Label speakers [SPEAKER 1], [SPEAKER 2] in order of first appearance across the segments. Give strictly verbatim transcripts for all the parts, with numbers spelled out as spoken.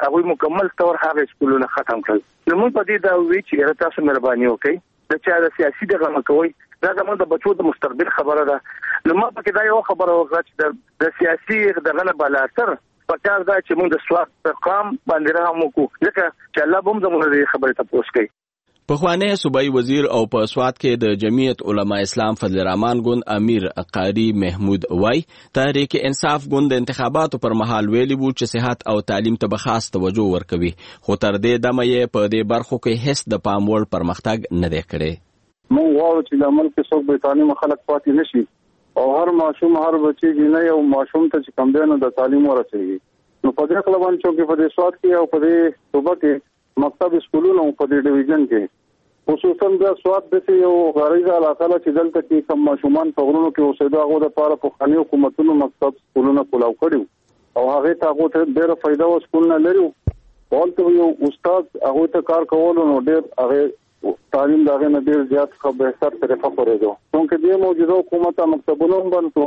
[SPEAKER 1] هغه مکمل تور هغه سکولونه ختم کړل. نو موږ په دې دا وی چې تاسو مهرباني وکړئ د چا د سیاسي دغه مکوي دا زموږ د بچو د مستقبل خبره ده. نو ما په کې دا یو خبره وکړه چې د سیاسي دغه نه بل اثر پکار دا چې موږ د سواد قام باندې راهم کو ځکه چې الله به موږ د خبرې تاسو کوي.
[SPEAKER 2] پخوانی صوبایي وزیر او په سواد کې د جمعیت علما اسلام فضل الرحمن ګوند امیر قاری محمود وای تحریک انصاف ګوند د انتخاباتو پر مهال ویلي وو چې صحت او تعلیم ته خاص توجه ورکوي خو تر دې دمه یې په دې برخو کې هیڅ د پام وړ پرمختګ نه دی کړی.
[SPEAKER 3] موږ غواړو چې د ملک څوک به تعلیم خلک پاتې نشي او هر ماشوم هر بچی جنې یو ماشوم ته چې کم دی نو د تعلیم ورسېږي. نو په دې خپل باندې چې په دې سواد کې او په دې صوبه کې مکتب سکولونو په دې ډیویژن کې خصوصا د سواد د یو غریزه علاقه چې دلته کې کم ماشومان په غرونو کې اوسېدا غو د لپاره په خاني حکومتونو مکتب سکولونه کولاو کړیو او هغه ته هغه ته ډېر فائدہ او سکولونه لري. ولته یو استاد هغه ته کار کول نو ډېر هغه تعلیم دغه نه ډېر زیات خو به سر طرفه پرېدو. څنګه دې موجوده حکومت مکتبونو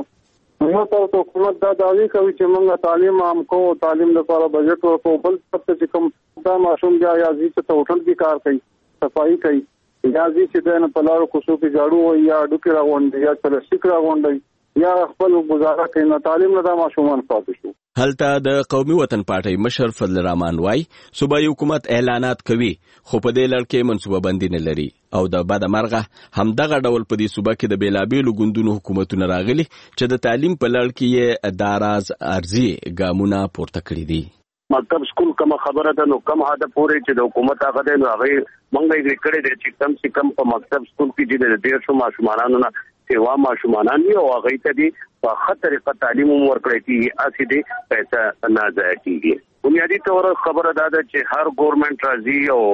[SPEAKER 3] باندې نو تاسو حکومت دا دعوی کوي چې موږ تعلیم عام کو تعلیم لپاره بجټ ورکو بل څه چې کوم دا ماشوم بیا یازي چې هوټل کې کار کوي صفائی کوي یازي چې دا نه په لارو کوڅو کې جاړو وي یا ډوکې راغونډي یا پلاستیک راغونډي یا خپل گزاره کوي نو تعلیم نه دا ماشومان پاتې شو.
[SPEAKER 2] هلته د قومي وطن پارټي مشر فضل الرحمن وای صوبایي حکومت اعلانات کوي خو په دې لړ کې منصوبه بندي نه لري او د بد مرغه همدغه ډول په دې صوبه کې د بیلابېلو ګوندونو حکومتونه راغلي چې د تعلیم په لړ کې یې داراز ارزي ګامونه پورته کړی دي.
[SPEAKER 4] مکتب سکول کوم خبره ده نو کم هدا پورې چې د حکومت هغه دی نو هغه مونږ یې کړی دی چې کم سي کم په مکتب سکول کې چې د ډېر شو ماشومانانو نه سیوا ماشومان دي او هغه ته دي په خطر طریقه تعلیم ورکړی کیږي اسی دي پیسې نه ضایع کیږي. بنیادی طور خبره ده چې هر ګورنمنت راځي او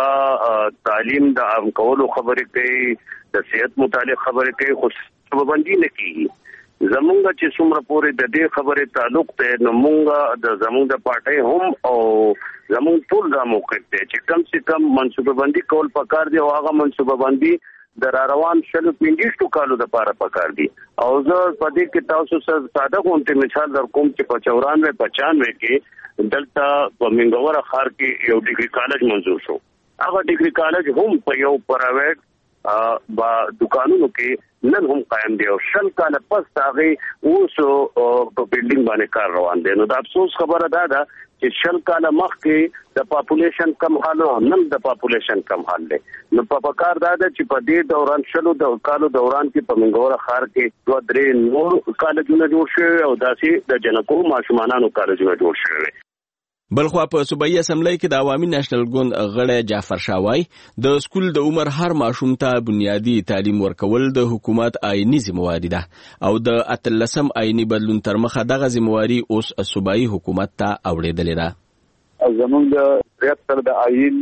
[SPEAKER 4] هغه تعلیم د عام کولو خبرې کوي د صحت متعلق خبرې کوي خو پابندي نه کیږي. زمونږ چې څومره پورې د دې خبرې تعلق ته نو مونږ د زمونږ د پارټي هم او زمونږ ټول د موقف ته چې کم سے کم منصوبه بندي کول پکار دی او هغه منصوبه بندي د روان شلو پنځه کالو د پاره پکار دی او زه په دې کې تاسو سره ساده غونډه مثال در کوم چې په چورانوي پچانوي کې دلته په منګوره خار کې یو ډیګري کالج منظور شو. هغه ډیګري کالج هم په یو پرایویټ با دکانونو کې نن هم قائم دی او شل کاله پس هغه اوس په بلډینګ باندې کار روان دي. نو د افسوس خبره ده دا چې شل کاله مخکې د پاپولیشن کم حال او نن د پاپولیشن کم حال دی. نو په پکار ده چې په دې دوران شلو د کالو دوران کې په منګوره خار کې دوه درې نور کالجونه جوړ شوي او داسې د جنکو ماشومانانو کالجونه جوړ شوي.
[SPEAKER 2] بلخوا په صوبایي اسمبلی کې د عوامي نېشنل ګوند غړی جعفر شاوای د سکول د عمر هر ماشوم ته بنیادی تعلیم ورکول د حکومت آئینی ذمہواری ده او د اتلسم آئینی بدلون تر مخه دغه ذمہواری اوس صوبایي حکومت ته اوړېدلې ده.
[SPEAKER 3] زموږ د ریاست د آئین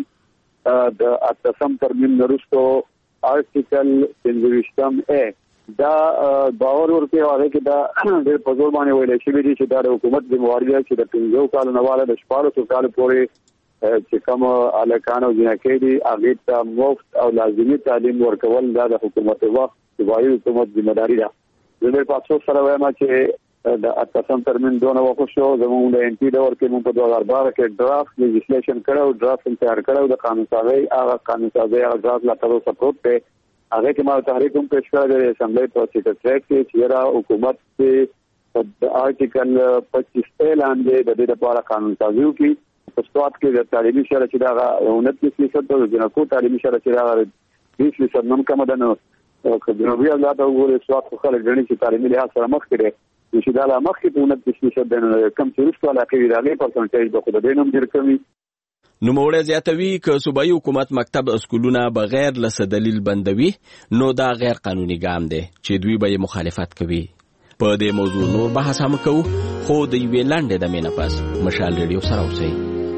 [SPEAKER 3] د اتلسم ترمیم وروسته آرټیکل پنځه ا دا باور ورته هغه کې دا ډېر په زور باندې ویل شوی دی چې دا د حکومت ذمہواری ده چې د پنځو کالو نه والا د شپږو کالو پورې چې کوم الکانو جنکې دي هغه ته مفت او لازمي تعلیم ورکول دا د حکومت وخت صوبایي حکومت ذمہداري ده. زه په تاسو سره وایم چې د اتلسم ترمیم دونه وخت شو زموږ د ان پی دور کې موږ په دوه هزار بارہ کې ډرافټ لیجسلیشن کړو ډرافټ تیار کړو د قانون سازي هغه قانون سازي هغه ډرافټ لا تاسو سپورټ ته هغه کې ما تحریک هم پیش کړی د اسمبلی په سیکریټریټ کې چې را حکومت کې د آرټیکل پچیس لاندې د دې لپاره قانون سازي وکړي. په سواد کې د تعلیمي شرط چې دا انیس فیصد د جنکو تعلیمي شرط چې دا بیس فیصد نن کم ده. نو که جنوبي اولاد وګوري سواد خو خلک غني چې تعلیمي لحاظ سره مخ کړي چې دا لا مخ کې په انیس فیصد د کم چیرستو علاقې د پرسنټیج د خود د نوم ډیر کمی.
[SPEAKER 2] نوموړی زیاتوي که صوبایي حکومت مکتب اسکولونه بغیر له څه دلیل بندوي نو دا غیر قانوني ګام دی چې دوی به یې مخالفت کوي. په دې موضوع نور بحث هم کوو خو د یوې لنډې دمې نه پس مشال ریډیو سره اوسئ.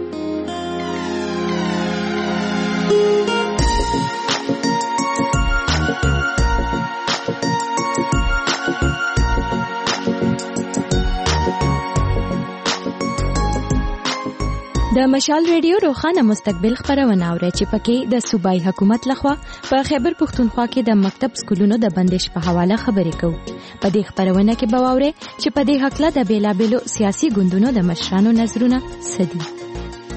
[SPEAKER 5] د مشال ریډیو روخانه مستقبل خبرونه اوري چې پکې د صوبایي حکومت لخوا په خیبر پختونخوا کې د مکتب سکولونو د بندش په حواله خبرې کوي. په دې خبرونه کې به واوري چې په دې حق له د بیلابېلو سیاسي ګوندونو د مشرانو نظرونه سدي.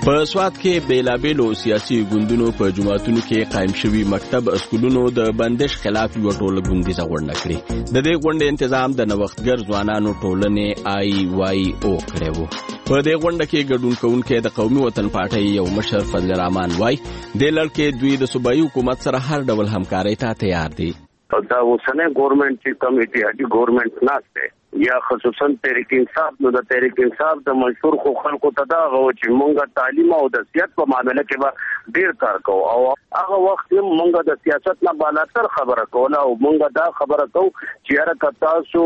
[SPEAKER 2] په سواد کې بیلابېلو سیاسي ګوندونو په جماعتونو کې قائم شوي مکتب اسکولونو د بندش خلاف یو ټوله ګوندیزه غونډه کړې. د دې غونډې تنظیم د نوښتګر ځوانانو ټولنې آی وای او کړی و. په دې غونډه کې ګډون کوونکي د قومي وطن پارټۍ یو مشر فضل الرحمن وای د لړکې دوی د صوبایي حکومت سره هر ډول همکارۍ ته تیار دي.
[SPEAKER 4] دا اوسنۍ ګورنمنت چې کوم اتحادي ګورنمنت ناشته یا خصوصا تحریک انصاف نو د تحریک انصاف د منشور خو خلکو ته دا غو چې مونږه تعلیم او د سیاست په معاملې کې به ډیر کار کوو او هغه وخت مونږه د سیاست نه بالاتر خبره کوله او مونږه دا خبره کوو چې هر کتا سو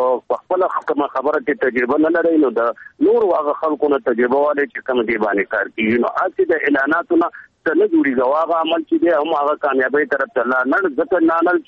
[SPEAKER 4] خپل خبره کې تجربه نه لري نو د نور واغه خلکو نه تجربه والے چې کوم دی باندې کار کوي نو اته د اعلاناتو نه نه جوړیږي واغه عمل چې دی هم هغه کامیابی طرف ته نه نه ځکه نه نه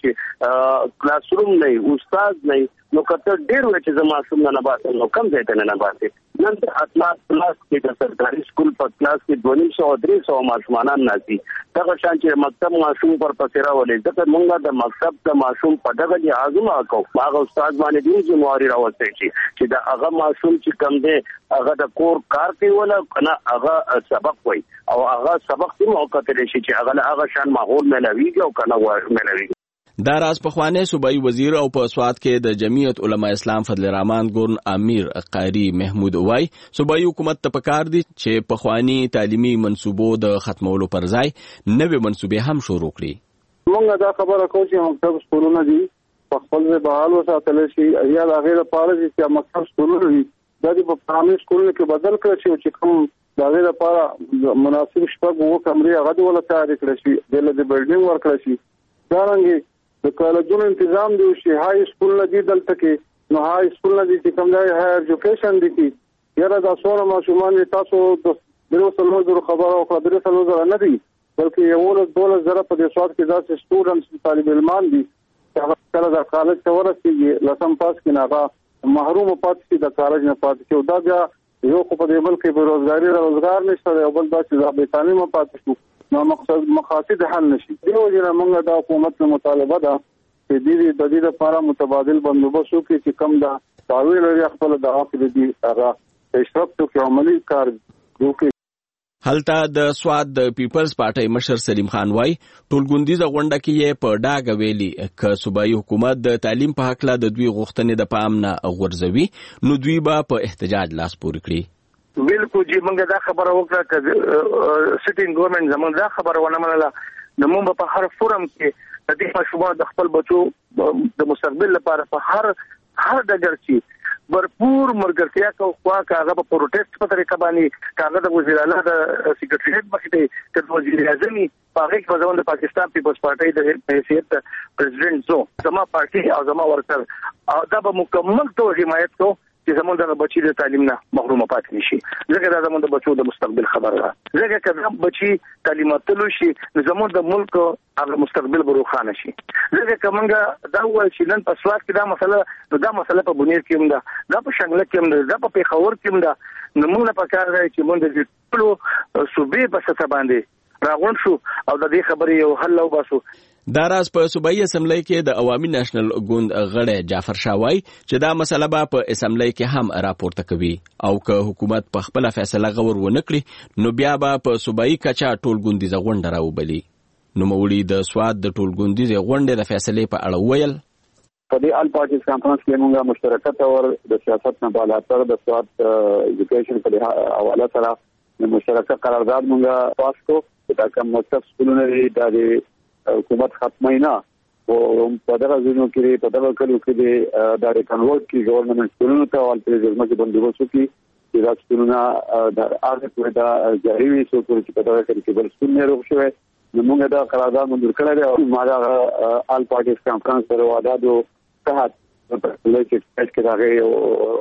[SPEAKER 4] چې کلاس روم نه استاد نه نو کته ډیر و چې زما څوم نه باسه نو کم ځای ته نه باسه نن ته اطلاع کلاس کې د سرکاري سکول په کلاس کې دوه نیم سو درې سو ماشومان ناسي دغه شان چې مکتب ماشوم پر پسیرا ولې ځکه مونږه د مکتب د ماشوم په دغه لحاظ ما کو هغه استاد باندې دی ځمواري راوځي چې د هغه ماشوم چې کم دی هغه د کور کار کوي ولا کنه هغه سبق وای او هغه سبق دې موقع ته شي چې هغه هغه شان ماحول ملويږي او کنه وای ملويږي.
[SPEAKER 2] دا راز پخوانی صوبایي وزیر او په سواد کې د جمعیت علما اسلام فضل الرحمن ګورن امیر قاری محمود وای صوبایي حکومت ته پکار دي چې پخوانی تعلیمي منصوبو د ختمولو پر ځای نوې منصوبې هم شروع کړي.
[SPEAKER 3] موږ دا خبره کوو چې مکتب سکولونه دي په خپل ځای بحال وساتل شي یا د غیر لپاره چې مکتب سکولونه دي دا په پرایمري سکولونو کې بدل کړي چې کوم د غیر لپاره مناسب شپږ وو کمرې هغه د ولا تیار کړي شي د لږ بلډینګ ورکړي شي دا رنګ د کالجونو تنظیم دی چې های سکول نه دي دلته کې نو های سکول نه دي چې کوم دی هایر ایجوکیشن دي کې یاره دا څوره ماشومان تاسو د درو سلو زرو خبره او خبره سلو زرو نه دي بلکې یو له دوله زره په دې سواد کې داسې سټوډنټس طالب علمان دي چې کله د کالج ته ورسېږي لسم پاس کې نه محروم پاتې د کالج نه پاتې شو دا بیا یو خو په دې ملک کې بیروزګاری روزګار نشته او بل دا چې د بې تعلیمه پاتې شو نو مقصد مقاصد حل نشي. دیو جنا موږ د حکومت مطالبه ده چې د دې د دې لپاره متبادل بندوبست وکړي چې کم دا تعویل لري خپل د عقل دي هغه اشراف ته عملی کار وکړي.
[SPEAKER 2] هلته د سواد د پیپلز پارټۍ مشر سلیم خان وای ټولګوندیزه غونډه کې یې په ډاګه ویلي ک صوبایي حکومت د تعلیم په حق له د دوی غوښتنې د پام نه غورځوي نو دوی به په احتجاج لاس پورې کړي.
[SPEAKER 1] بالکل چې موږ دا خبره وکړه چې سټینګ ګورنمنت زموږ دا خبره ونه منله نو موږ په هر فورم کې د دې مشروع د خپل بچو د مستقبل لپاره په هر هر ډګر کې भरपूर मर्गरतिया को हुआ कागज पर प्रोटेस्ट पर तरीका बानी कागज वज़ीर आला द सेक्रेटरीट मखते के वज़ीर आज़मी पाकिस्तान वज़वन पाकिस्तान पीपल्स पार्टी द हैसियत प्रेसिडेंट जो जमा पार्टी और जमा वर्कर दा به مکمل تو حمایت کو چې زموږ د بچی د تعلیم نه محروم پاتې نشي ځکه دا زموږ د بچو د مستقبل خبره ده ځکه کله بچی تعلیمات تلو شي زموږ د ملک هغه مستقبل به روښانه شي ځکه کومه دا وایي چې نن په سواد کې دا مسله دا مسله په بنیر کې هم ده دا په شنګله کې هم ده دا په پیښور کې هم ده نو موږ په کار دی چې موږ د ټولو صوبې په سطح باندې راغون شو او د دې خبرې یو حل وباسو.
[SPEAKER 2] دا راز په صوبایي اسمبلی کې د عوامي نېشنل ګوند غړی جعفر شاوای چې دا مسله به په اسمبلی کې هم راپورته کوي او که حکومت په خپل فیصله غور ونه کړي نو بیا به په صوبایي کچا ټول ګوندیزه غونډه راوبلي. نو مولوی د سواد د ټول ګوندیزه غونډې د فیصلې په اړه ویل
[SPEAKER 3] په دې ال پارټیز کانفرنس کې موږ مشترکت او د سیاست نه بالاتر د سواد ایجوکیشن په حواله سره د مشترکت قرارداد موږ پاس کو دا کوم مکتب سکولونه د حکومت ختمه نه او په دغه ځینو کې په دغه کلو کې د ریکنورټ کې ګورنمنت سکولونو ته ول پرېږدي چې بندوبست وکړي چې دا سکولونه د هغه په دا جاري وي څو چې په دغه کې بل سکول نه روښ شوی نو موږ دا قرارداد منظور کړی دی او ما دا آل پارټیز کانفرنس سره وعده تحت په لږ کې راغی او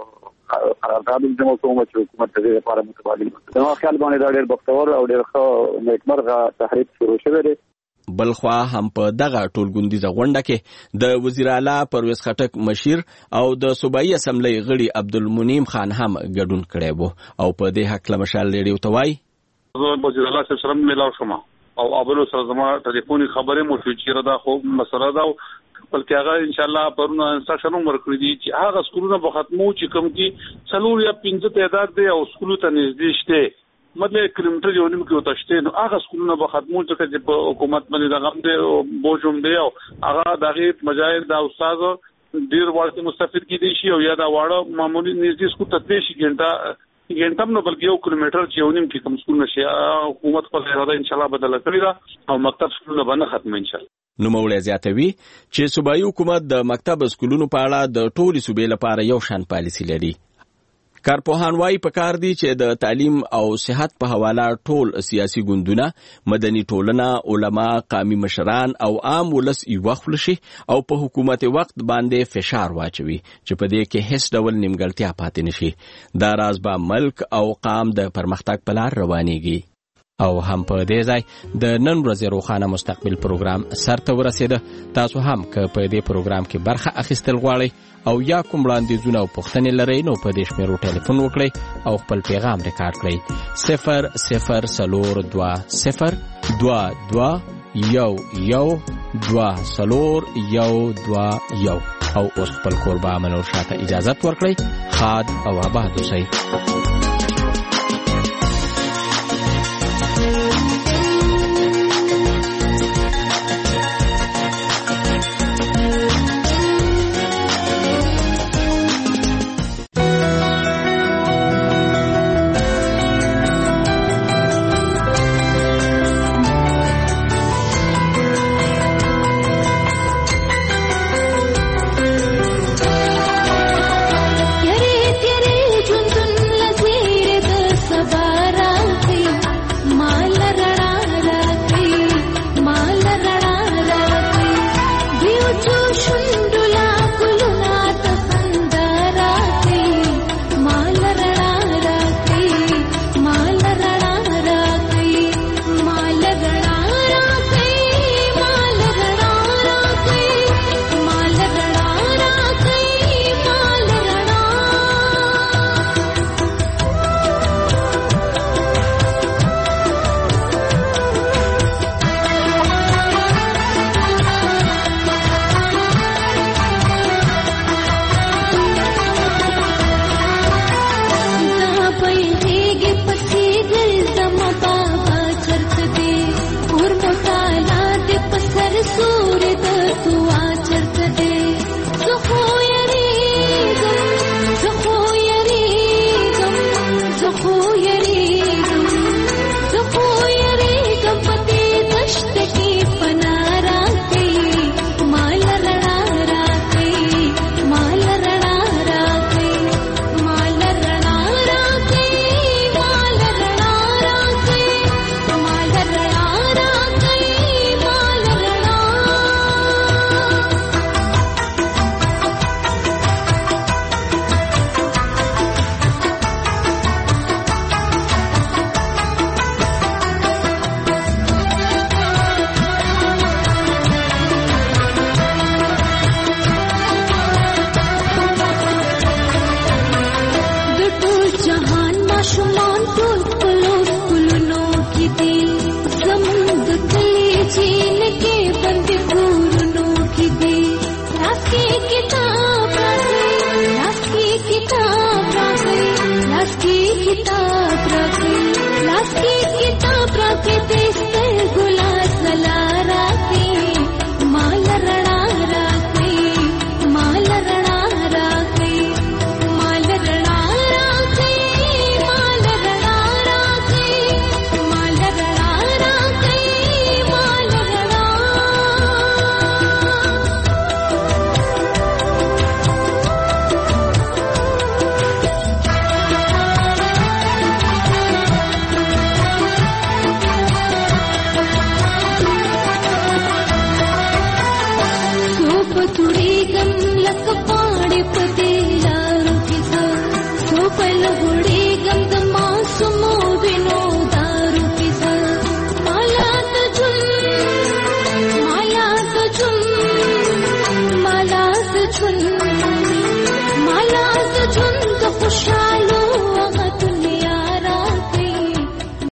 [SPEAKER 3] قرارداد د حکومت حکومت د لپاره متبادل نو خیال باندې دا ډېر بختور او ډېر ښه نیکمرغه تحریک شروع شوی دی.
[SPEAKER 2] بلخوا هم په دغه ټولګوندیزه غونډه کې د وزیر اعلی پرویز خټک مشیر او د صوبایي اسمبلی غړي عبدالمنیم خان هم ګډون کړی وو او په دې حق له مشال لري توای
[SPEAKER 6] وزیر اعلی سره ملاو شوم او ابلو سره زما ټلیفوني خبره مو شو چې دا خو مسله دا بلکې هغه ان شاء الله پرونه انستراکشن ورکړي دي چې هغه سکولونه په ختمو چې کوم کې څلور یا پنځه تعداد دي او سکول ته نږدې شته مطلب کیلومتر یو نیم کې وتشته نو هغه سکولونه به ختمول چې په حکومت باندې د غم دی بوجوم دی او هغه دغه مجاهد د استاد ډیر ورته مستفید کیدي شي او یا دا واړه معمولی نږدې سکول تدریس ګنټه ګنټه نو بلکې یو کیلومتر چې یو نیم کې کوم سکول نشي حکومت په اراده ان شاء الله بدل کړی دا او مکتب سکولونه باندې ختم ان شاء الله.
[SPEAKER 2] نو مولوی زیاتوي چې صوبایي حکومت د مکتب سکولونو په اړه د ټولي صوبې لپاره یو شان پالیسي لري. کارپوهان وايي پکار دي چې د تعلیم او صحت په حواله ټول سیاسي ګوندونه، مدني ټولنه، علما، قومي مشران او عام ولس یو خپل شي او په حکومت وخت باندې فشار واچوي چې په دې کې هیڅ ډول نیمګړتیا پاتې نشي. دا راز به ملک او قام د پرمختګ په لار روانيږي. او هم په دې ځای د نن ورځې روښانه مستقبل پروګرام سرته ورسېده. تاسو هم که په دې پروګرام کې برخه اخیستل غواړئ او یا کوم وړاندیزونه او پوښتنې لرئ نو په دې شمیرو ټلیفون وکړئ او خپل پیغام ریکارډ کړئ صفر صفر څلور دوه صفر دوه دوه یو یو دوه څلور یو دوه یو. او اوس خپل کوربه منور شاته اجازت ورکړئ. خاد او آباد اوسئ.